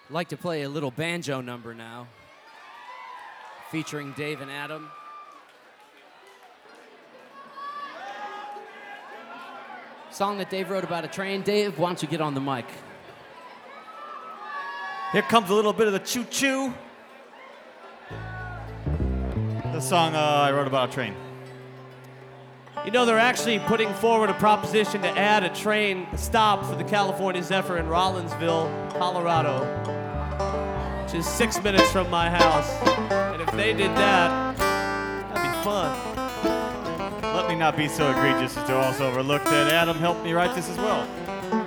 I'd like to play a little banjo number now, featuring Dave and Adam. Song that Dave wrote about a train. Dave, why don't you get on the mic? Here comes a little bit of the choo-choo. The song I wrote about a train. You know, they're actually putting forward a proposition to add a train stop for the California Zephyr in Rollinsville, Colorado, which is 6 minutes from my house. And if they did that, that'd be fun. Let me not be so egregious as to also overlook that Adam helped me write this as well.